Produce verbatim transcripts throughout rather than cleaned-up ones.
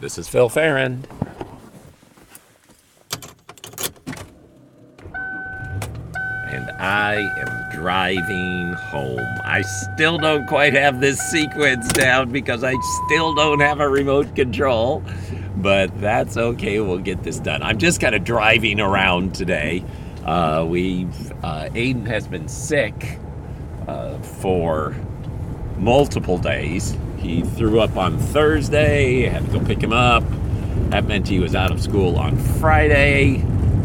This is Phil Farron. And I am driving home. I still don't quite have this sequence down because I still don't have a remote control. But that's okay, we'll get this done. I'm just kind of driving around today. Uh, we've, uh, Aiden has been sick uh, for multiple days. He threw up on Thursday, had to go pick him up. That meant he was out of school on Friday.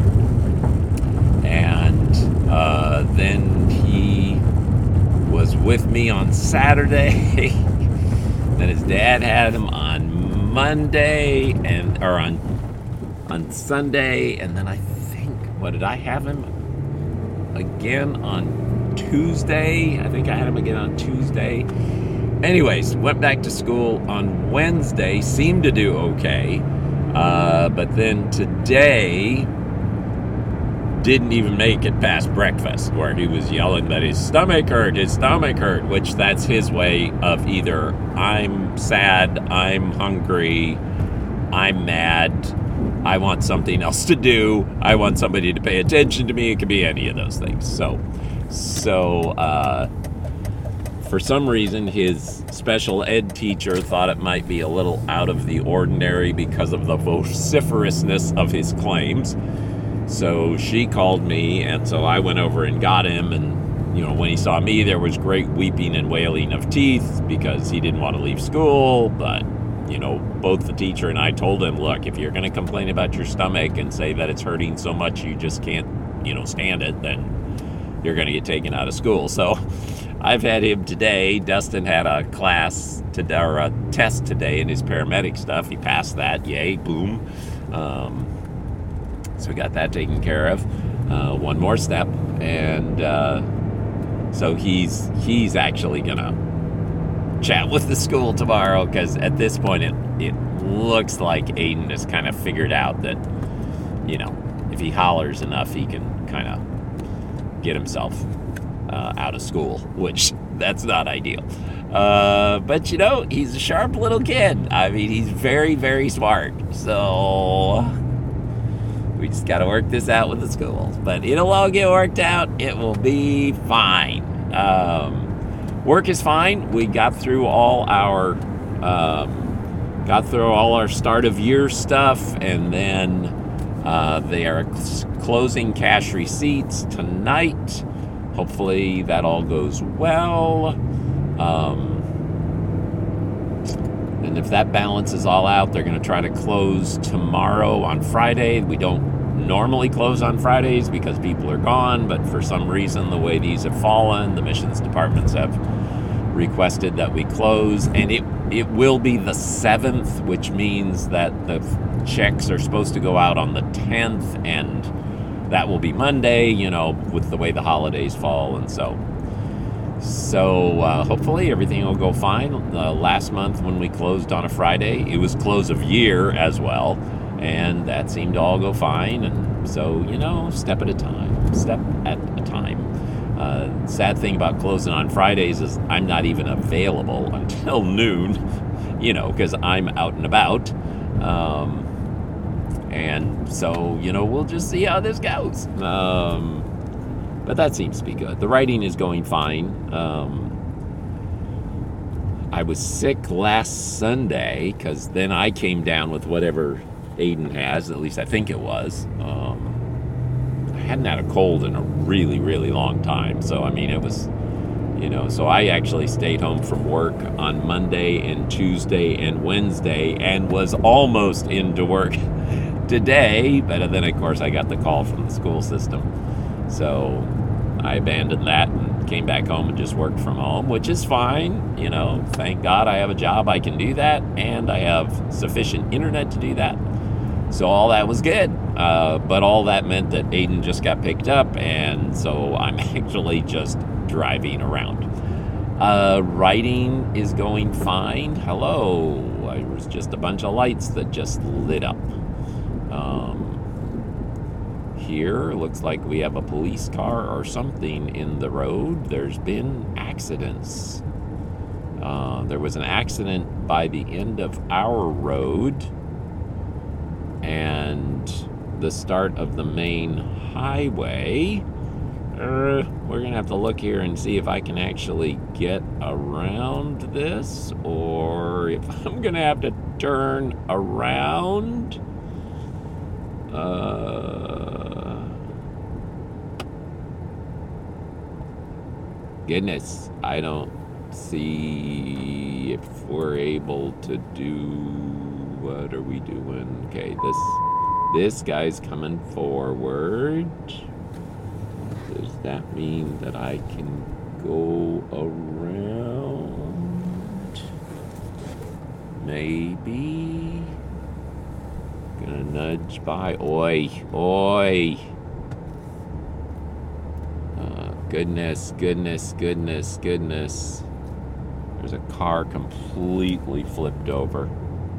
And uh, then he was with me on Saturday. Then his dad had him on Monday and or on on Sunday, and then I think what did I have him again on Tuesday? I think I had him again on Tuesday. Anyways, went back to school on Wednesday, seemed to do okay, uh, but then today didn't even make it past breakfast, where he was yelling that his stomach hurt, his stomach hurt, which that's his way of either I'm sad, I'm hungry, I'm mad, I want something else to do, I want somebody to pay attention to me. It could be any of those things. So, so, uh, for some reason, his special ed teacher thought it might be a little out of the ordinary because of the vociferousness of his claims. So she called me, and so I went over and got him. And, you know, when he saw me, there was great weeping and wailing of teeth because he didn't want to leave school. But, you know, both the teacher and I told him, look, if you're going to complain about your stomach and say that it's hurting so much you just can't, you know, stand it, then you're going to get taken out of school. So I've had him today. Dustin had a class to, or a test today in his paramedic stuff. He passed that. Yay, boom. Um, so we got that taken care of. Uh, one more step. And uh, so he's he's actually going to chat with the school tomorrow, because at this point it, it looks like Aiden has kind of figured out that, you know, if he hollers enough, he can kind of get himself Uh, out of school, which that's not ideal. Uh, but, you know, he's a sharp little kid. I mean, he's very, very smart. So we just got to work this out with the schools. But it'll all get worked out. It will be fine. Um, work is fine. We got through all our um, got through all our start of year stuff, and then uh, they are closing cash receipts tonight. Hopefully that all goes well. Um, and if that balances all out, they're going to try to close tomorrow on Friday. We don't normally close on Fridays because people are gone, but for some reason, the way these have fallen, the missions departments have requested that we close. And it, it will be the seventh, which means that the checks are supposed to go out on the tenth, and that will be Monday, you know, with the way the holidays fall. And so, so uh, hopefully everything will go fine. Uh, last month when we closed on a Friday, it was close of year as well, and that seemed to all go fine. And so, you know, step at a time, step at a time. Uh, sad thing about closing on Fridays is I'm not even available until noon, you know, because I'm out and about. Um, And so, you know, we'll just see how this goes. Um, but that seems to be good. The writing is going fine. Um, I was sick last Sunday because then I came down with whatever Aiden has. At least I think it was. Um, I hadn't had a cold in a really, really long time. So, I mean, it was, you know, so I actually stayed home from work on Monday and Tuesday and Wednesday and was almost into work today, but then of course I got the call from the school system, so I abandoned that and came back home and just worked from home, which is fine. You know, thank God I have a job I can do that, and I have sufficient internet to do that, so all that was good. Uh, but all that meant that Aiden just got picked up, and so I'm actually just driving around. Uh, writing is going fine. Hello, there was just a bunch of lights that just lit up. Um, here, looks like we have a police car or something in the road. There's been accidents. Uh, there was an accident by the end of our road and the start of the main highway. Uh, we're gonna have to look here and see if I can actually get around this, or if I'm gonna have to turn around. Uh, goodness, I don't see if we're able to do. What are we doing? Okay, this this guy's coming forward. Does that mean that I can go around? Maybe. Gonna nudge by. Oi, oi. Uh, goodness, goodness, goodness, goodness. There's a car completely flipped over.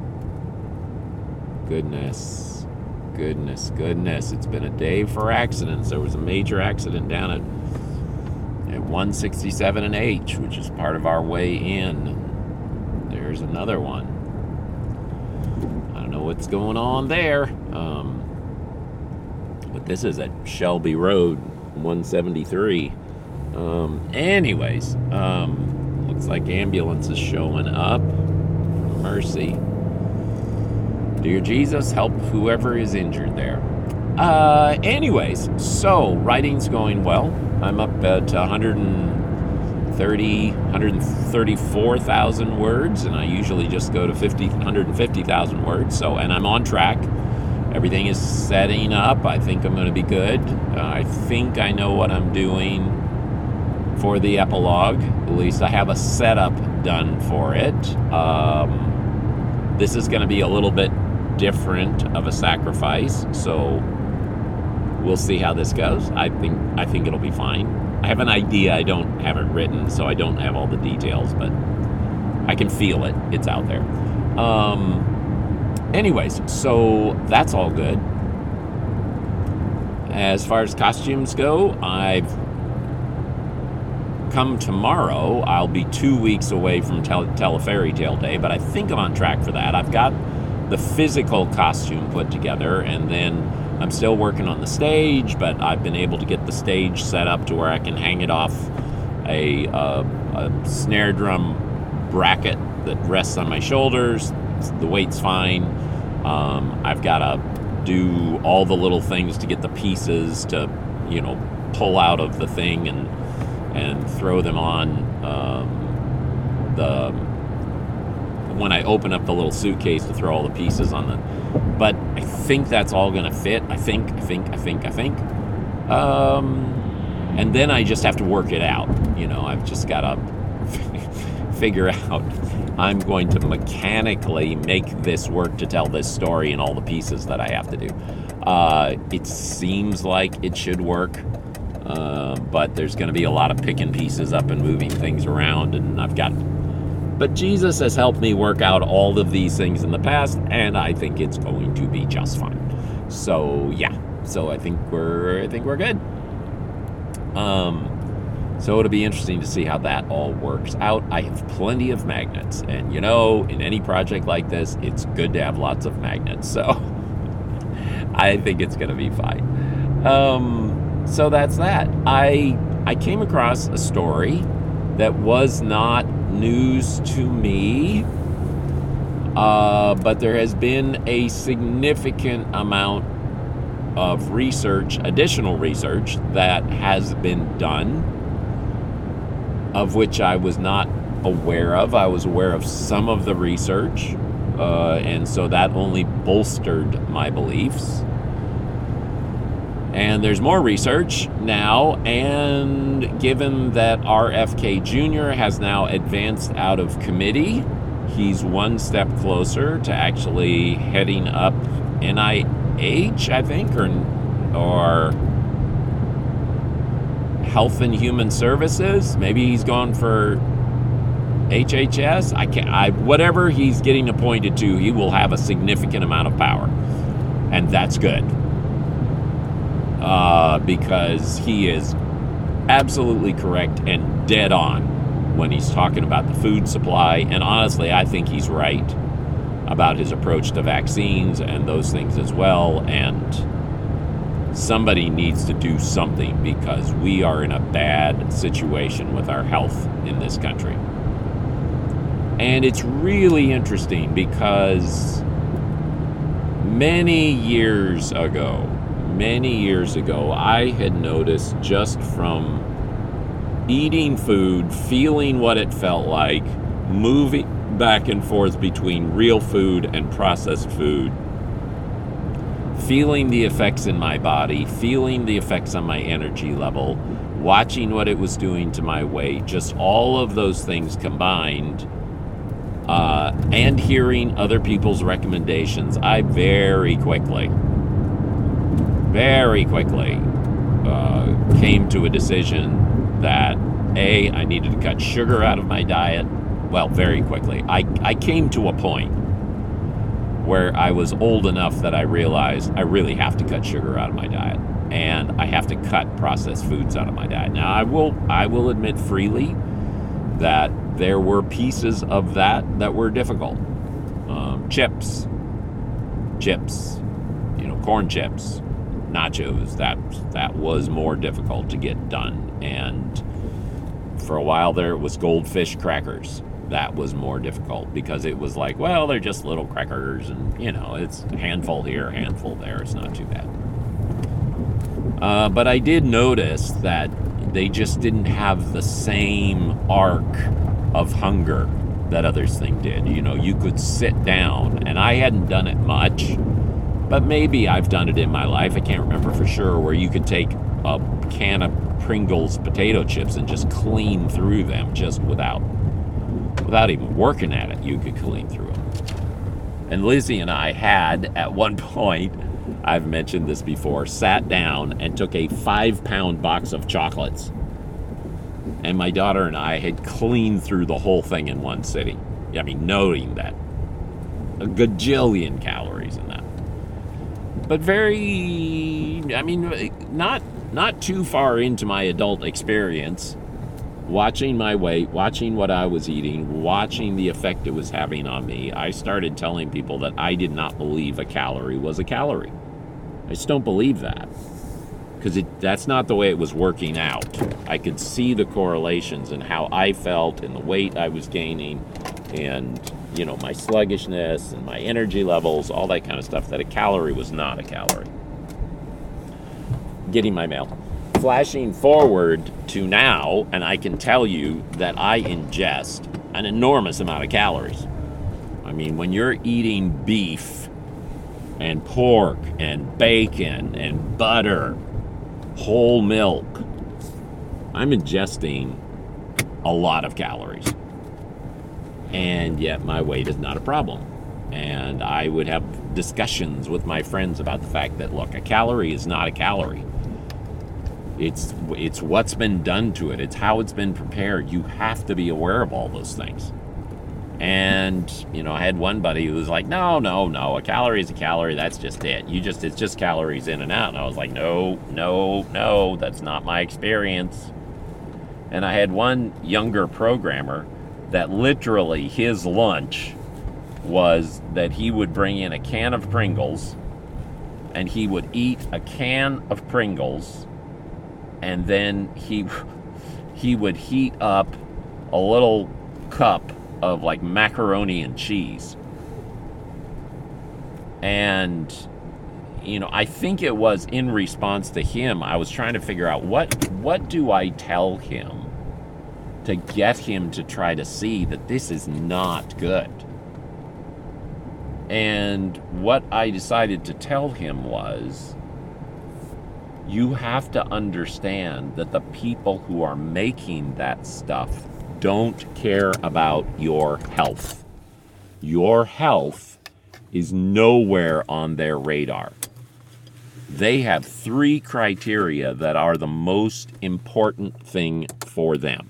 Goodness, goodness, goodness. It's been a day for accidents. There was a major accident down at, at one sixty-seven and H, which is part of our way in. There's another one. I don't know what's going on there. Um, but this is at Shelby Road, one seventy-three. Um, anyways, um, looks like ambulance is showing up. Mercy. Dear Jesus, help whoever is injured there. Uh, anyways, so writing's going well. I'm up at one thirty, one thirty-four thousand words, and I usually just go to fifty, one fifty thousand words. So, and I'm on track. Everything is setting up. I think I'm going to be good. Uh, I think I know what I'm doing for the epilogue. At least I have a setup done for it. Um, this is going to be a little bit different of a sacrifice, so we'll see how this goes. I think I think it'll be fine. I have an idea. I don't have it written, so I don't have all the details, but I can feel it. It's out there. Um, anyways, so that's all good. As far as costumes go, I've come tomorrow. I'll be two weeks away from Tell, Tell a Fairy Tale Day, but I think I'm on track for that. I've got the physical costume put together, and then I'm still working on the stage, but I've been able to get the stage set up to where I can hang it off a, uh, a snare drum bracket that rests on my shoulders. The weight's fine. Um, I've got to do all the little things to get the pieces to, you know, pull out of the thing and and throw them on um, the when I open up the little suitcase to throw all the pieces on the, but I think that's all gonna fit. I think, I think, I think, I think. Um, and then I just have to work it out. You know, I've just gotta figure out, I'm going to mechanically make this work to tell this story and all the pieces that I have to do. Uh, it seems like it should work, uh, but there's gonna be a lot of picking pieces up and moving things around, and I've got But Jesus has helped me work out all of these things in the past, and I think it's going to be just fine. So yeah, so I think we're I think we're good. Um, so it'll be interesting to see how that all works out. I have plenty of magnets, and you know, in any project like this, it's good to have lots of magnets. So I think it's going to be fine. Um, so that's that. I I came across a story that was not news to me, uh, but there has been a significant amount of research, additional research, that has been done, of which I was not aware of. I was aware of some of the research, uh, and so that only bolstered my beliefs. And there's more research now, and given that R F K Junior has now advanced out of committee, he's one step closer to actually heading up N I H, I think, or, or Health and Human Services. Maybe he's gone for H H S. I can't. I whatever he's getting appointed to, he will have a significant amount of power, and that's good. Uh, because he is absolutely correct and dead on when he's talking about the food supply. And honestly, I think he's right. about his approach to vaccines and those things as well. And somebody needs to do something because we are in a bad situation with our health in this country. And it's really interesting because many years ago, many years ago, I had noticed just from eating food, feeling what it felt like, moving back and forth between real food and processed food, feeling the effects in my body, feeling the effects on my energy level, watching what it was doing to my weight, just all of those things combined, uh, and hearing other people's recommendations, I very quickly, very quickly uh, came to a decision that, A, I needed to cut sugar out of my diet. Well, very quickly. I, I came to a point where I was old enough that I realized I really have to cut sugar out of my diet, and I have to cut processed foods out of my diet. Now, I will I will admit freely that there were pieces of that that were difficult. Um, chips, chips, you know, corn chips, nachos. That that was more difficult to get done. And for a while there, it was goldfish crackers. That was more difficult because it was like, well, they're just little crackers, and you know, it's a handful here, a handful there. It's not too bad. Uh, but I did notice that they just didn't have the same arc of hunger that other things did. You know, you could sit down, and I hadn't done it much, but maybe I've done it in my life. I can't remember for sure, where you could take a can of Pringles potato chips and just clean through them just without without even working at it. You could clean through them. And Lizzie and I had, at one point, I've mentioned this before, sat down and took a five pound box of chocolates. And my daughter and I had cleaned through the whole thing in one sitting. I mean, knowing that a gajillion calories in that. But very, I mean, not not too far into my adult experience, watching my weight, watching what I was eating, watching the effect it was having on me, I started telling people that I did not believe a calorie was a calorie. I just don't believe that, because it that's not the way it was working out. I could see the correlations in how I felt and the weight I was gaining, and you know, my sluggishness and my energy levels, all that kind of stuff, that a calorie was not a calorie. Getting my mail. Flashing forward to now, and I can tell you that I ingest an enormous amount of calories. I mean, when you're eating beef and pork and bacon and butter, whole milk, I'm ingesting a lot of calories. And yet my weight is not a problem. And I would have discussions with my friends about the fact that, look, a calorie is not a calorie. It's it's what's been done to it. It's how it's been prepared. You have to be aware of all those things. And, you know, I had one buddy who was like, no, no, no, a calorie is a calorie. That's just it. You just, it's just calories in and out. And I was like, no, no, no, that's not my experience. And I had one younger programmer that literally his lunch was that he would bring in a can of Pringles, and he would eat a can of Pringles, and then he he would heat up a little cup of like macaroni and cheese. And you know, I think it was in response to him, I was trying to figure out what what do I tell him to get him to try to see that this is not good. And what I decided to tell him was, you have to understand that the people who are making that stuff don't care about your health. Your health is nowhere on their radar. They have three criteria that are the most important thing for them.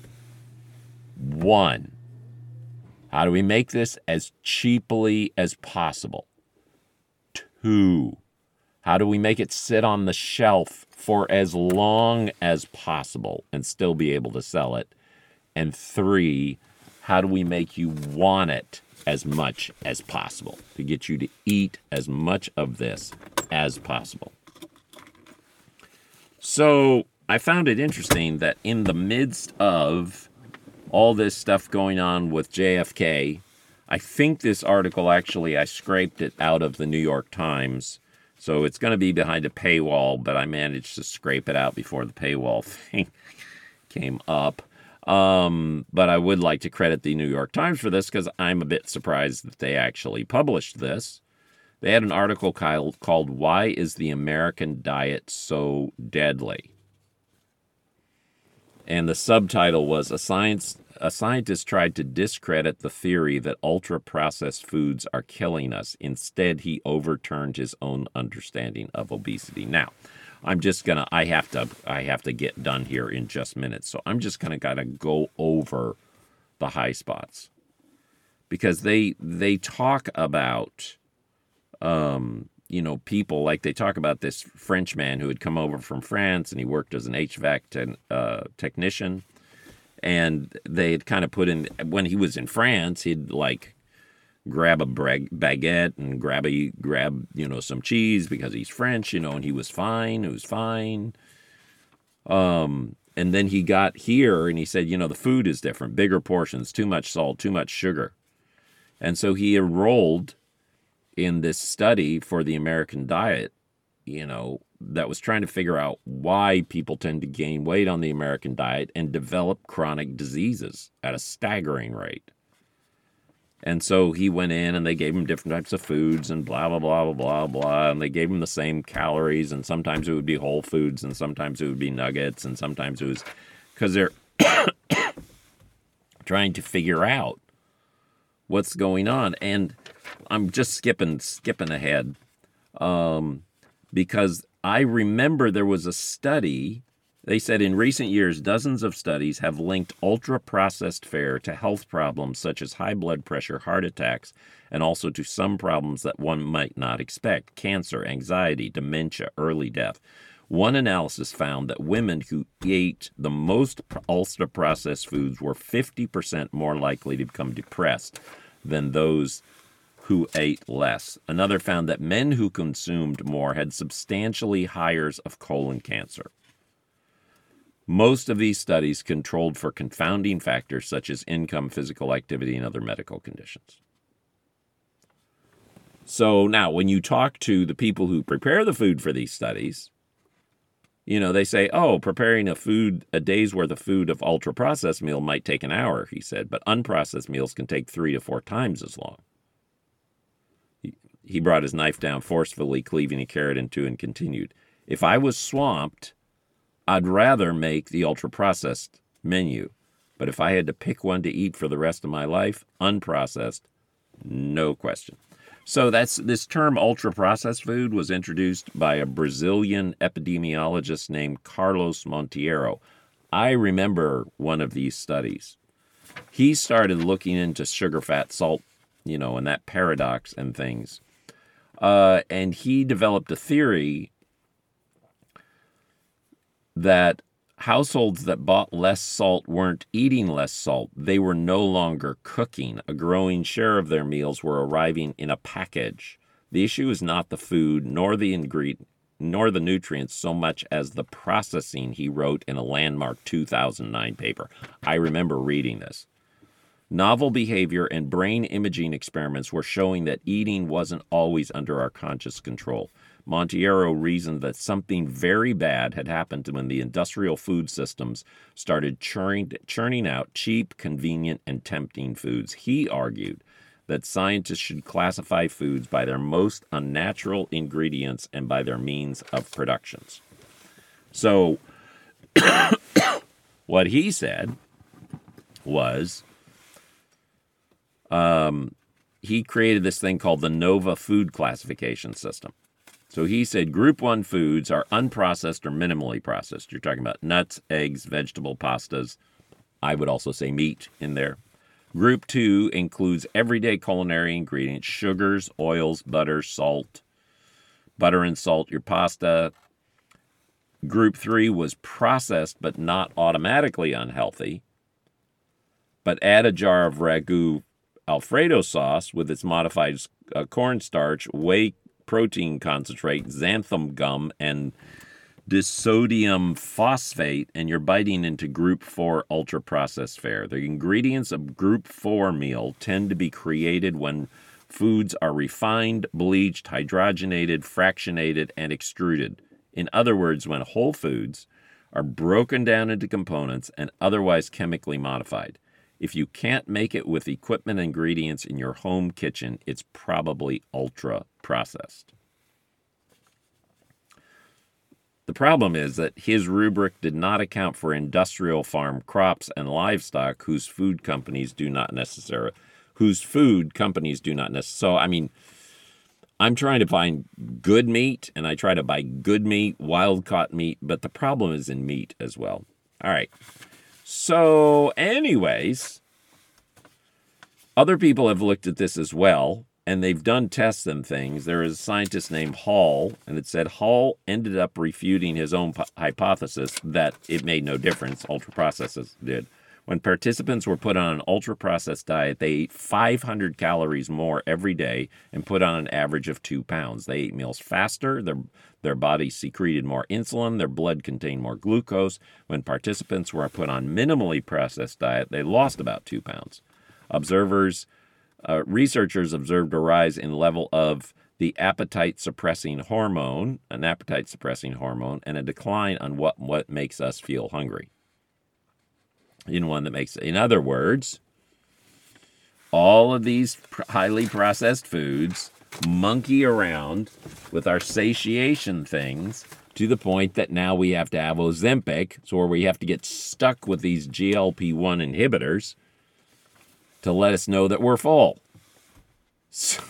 One, how do we make this as cheaply as possible? Two, how do we make it sit on the shelf for as long as possible and still be able to sell it? And three, how do we make you want it as much as possible, to get you to eat as much of this as possible. So I found it interesting that in the midst of all this stuff going on with J F K, I think this article, actually, I scraped it out of the New York Times, so it's going to be behind a paywall, but I managed to scrape it out before the paywall thing came up. Um, but I would like to credit the New York Times for this, because I'm a bit surprised that they actually published this. They had an article called "Why is the American Diet So Deadly?" And the subtitle was, a, science, a scientist tried to discredit the theory that ultra-processed foods are killing us. Instead, he overturned his own understanding of obesity. Now, I'm just gonna, I have to, I have to get done here in just minutes. So I'm just gonna gotta go over the high spots, because they, they talk about, um, you know, people, like they talk about this French man who had come over from France, and he worked as an H V A C ten, uh, technician. And they had kind of put in, when he was in France, he'd like grab a baguette and grab a grab you know some cheese because he's French, you know, and he was fine. It was fine. Um, and then he got here and he said, you know, the food is different, bigger portions, too much salt, too much sugar, and so he enrolled in this study for the American diet, you know, that was trying to figure out why people tend to gain weight on the American diet and develop chronic diseases at a staggering rate. And so he went in and they gave him different types of foods and blah, blah, blah, blah, blah, blah. And they gave him the same calories, and sometimes it would be whole foods and sometimes it would be nuggets and sometimes it was, because they're trying to figure out what's going on. And I'm just skipping, skipping ahead um, because I remember there was a study. They said in recent years, dozens of studies have linked ultra-processed fare to health problems such as high blood pressure, heart attacks, and also to some problems that one might not expect: cancer, anxiety, dementia, early death. One analysis found that women who ate the most ultra-processed foods were fifty percent more likely to become depressed than those who ate less. Another found that men who consumed more had substantially higher of colon cancer. Most of these studies controlled for confounding factors such as income, physical activity, and other medical conditions. So now, when you talk to the people who prepare the food for these studies, you know, they say, oh, preparing a food, a day's worth of food of ultra-processed meal might take an hour, he said, but unprocessed meals can take three to four times as long. He, he brought his knife down forcefully, cleaving a carrot in two, and continued, if I was swamped, I'd rather make the ultra-processed menu, but if I had to pick one to eat for the rest of my life, unprocessed, no question. So that's this term ultra-processed food was introduced by a Brazilian epidemiologist named Carlos Monteiro. I remember one of these studies. He started looking into sugar, fat, salt, you know, and that paradox and things. Uh, and he developed a theory that households that bought less salt weren't eating less salt. They were no longer cooking. A growing share of their meals were arriving in a package. The issue is not the food, nor the ingredient, nor the nutrients, so much as the processing, he wrote in a landmark two thousand nine paper. I remember reading this. Novel behavior and brain imaging experiments were showing that eating wasn't always under our conscious control. Monteiro reasoned that something very bad had happened when the industrial food systems started churning, churning out cheap, convenient, and tempting foods. He argued that scientists should classify foods by their most unnatural ingredients and by their means of productions. So what he said was um, he created this thing called the NOVA food classification system. So he said group one foods are unprocessed or minimally processed. You're talking about nuts, eggs, vegetable pastas. I would also say meat in there. Group two includes everyday culinary ingredients: sugars, oils, butter, salt, butter and salt, your pasta. Group three was processed but not automatically unhealthy. But add a jar of ragu Alfredo sauce with its modified uh, cornstarch, whey protein concentrate, xanthan gum, and disodium phosphate, and you're biting into Group four ultra-processed fare. The ingredients of Group four meal tend to be created when foods are refined, bleached, hydrogenated, fractionated, and extruded. In other words, when whole foods are broken down into components and otherwise chemically modified. If you can't make it with equipment and ingredients in your home kitchen, it's probably ultra-processed. The problem is that his rubric did not account for industrial farm crops and livestock whose food companies do not necessarily, whose food companies do not necessarily. So, I mean, I'm trying to find good meat, and I try to buy good meat, wild-caught meat, but the problem is in meat as well. All right. So, anyways, other people have looked at this as well, and they've done tests and things. There is a scientist named Hall, and it said Hall ended up refuting his own p- hypothesis that it made no difference, ultra-processed did. When participants were put on an ultra-processed diet, they ate five hundred calories more every day and put on an average of two pounds. They ate meals faster, their, their bodies secreted more insulin, their blood contained more glucose. When participants were put on minimally processed diet, they lost about two pounds. Observers, uh, researchers observed a rise in level of the appetite-suppressing hormone, an appetite-suppressing hormone, and a decline on what, what makes us feel hungry. In one that makes, in other words, all of these highly processed foods monkey around with our satiation things to the point that now we have to have Ozempic, so where we have to get stuck with these G L P one inhibitors to let us know that we're full. So,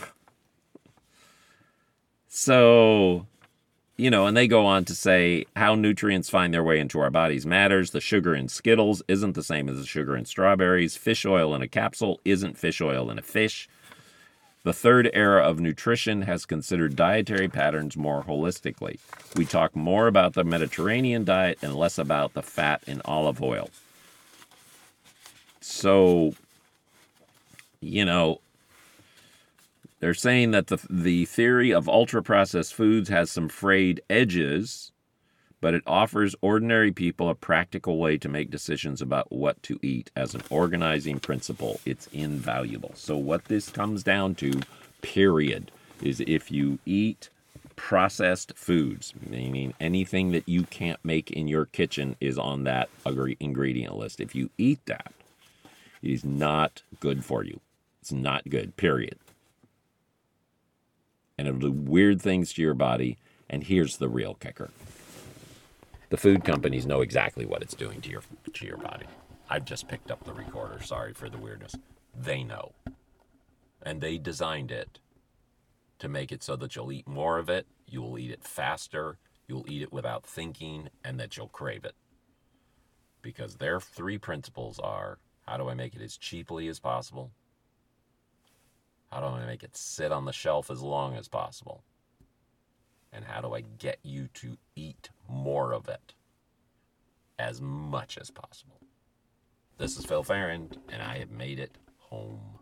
so You know, and they go on to say how nutrients find their way into our bodies matters. The sugar in Skittles isn't the same as the sugar in strawberries. Fish oil in a capsule isn't fish oil in a fish. The third era of nutrition has considered dietary patterns more holistically. We talk more about the Mediterranean diet and less about the fat in olive oil. So, you know, they're saying that the the theory of ultra-processed foods has some frayed edges, but it offers ordinary people a practical way to make decisions about what to eat. As an organizing principle, it's invaluable. So what this comes down to, period, is if you eat processed foods, meaning anything that you can't make in your kitchen is on that ingredient list. If you eat that, it is not good for you. It's not good, period. And it'll do weird things to your body. And here's the real kicker. The food companies know exactly what it's doing to your to your body. I've just picked up the recorder. Sorry for the weirdness. They know. And they designed it to make it so that you'll eat more of it, you'll eat it faster, you'll eat it without thinking, and that you'll crave it. Because their three principles are, how do I make it as cheaply as possible? How do I make it sit on the shelf as long as possible? And how do I get you to eat more of it as much as possible? This is Phil Farron, and I have made it home.